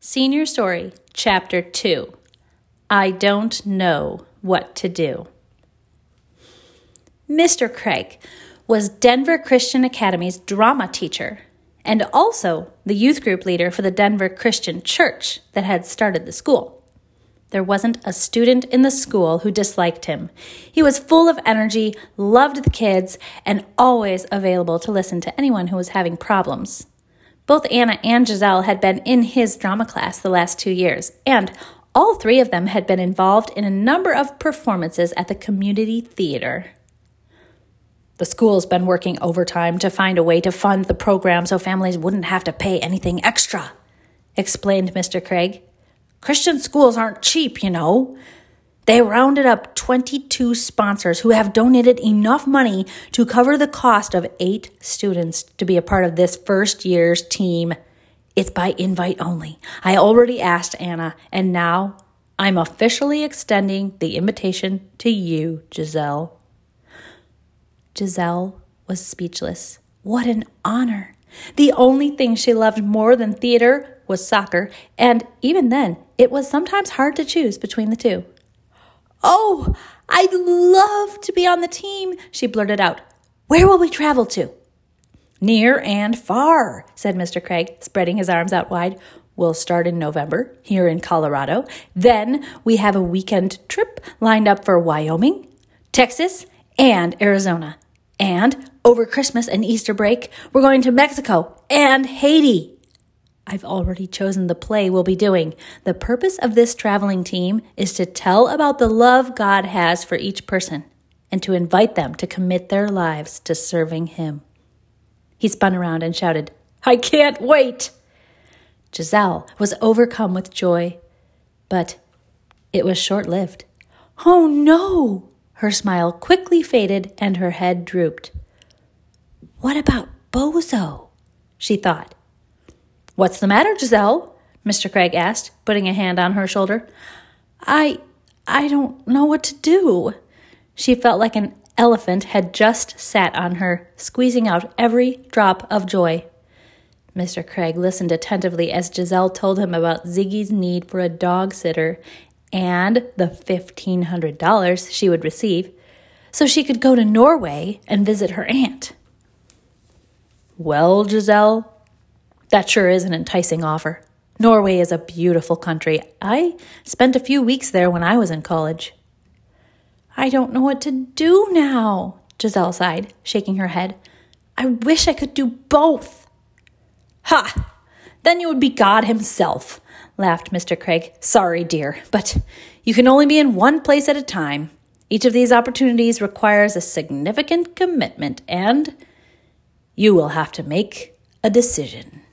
Senior Story, Chapter 2. I Don't Know What to Do. Mr. Craig was Denver Christian Academy's drama teacher and also the youth group leader for the Denver Christian Church that had started the school. There wasn't a student in the school who disliked him. He was full of energy, loved the kids, and always available to listen to anyone who was having problems. Both Anna and Giselle had been in his drama class the last 2 years, and all three of them had been involved in a number of performances at the community theater. The school's been working overtime to find a way to fund the program so families wouldn't have to pay anything extra, explained Mr. Craig. Christian schools aren't cheap, you know. They rounded up 22 sponsors who have donated enough money to cover the cost of 8 students to be a part of this first year's team. It's by invite only. I already asked Anna, and now I'm officially extending the invitation to you, Giselle. Giselle was speechless. What an honor. The only thing she loved more than theater was soccer, and even then, it was sometimes hard to choose between the two. Oh, I'd love to be on the team, she blurted out. Where will we travel to? Near and far, said Mr. Craig, spreading his arms out wide. We'll start in November here in Colorado. Then we have a weekend trip lined up for Wyoming, Texas, and Arizona. And over Christmas and Easter break, we're going to Mexico and Haiti. I've already chosen the play we'll be doing. The purpose of this traveling team is to tell about the love God has for each person and to invite them to commit their lives to serving Him. He spun around and shouted, I can't wait! Giselle was overcome with joy, but it was short-lived. Oh no! Her smile quickly faded and her head drooped. What about Bozo? She thought. What's the matter, Giselle? Mr. Craig asked, putting a hand on her shoulder. I don't know what to do. She felt like an elephant had just sat on her, squeezing out every drop of joy. Mr. Craig listened attentively as Giselle told him about Ziggy's need for a dog sitter and the $1,500 she would receive so she could go to Norway and visit her aunt. Well, Giselle, that sure is an enticing offer. Norway is a beautiful country. I spent a few weeks there when I was in college. I don't know what to do now, Giselle sighed, shaking her head. I wish I could do both. Ha! Then you would be God himself, laughed Mr. Craig. Sorry, dear, but you can only be in one place at a time. Each of these opportunities requires a significant commitment, and you will have to make a decision.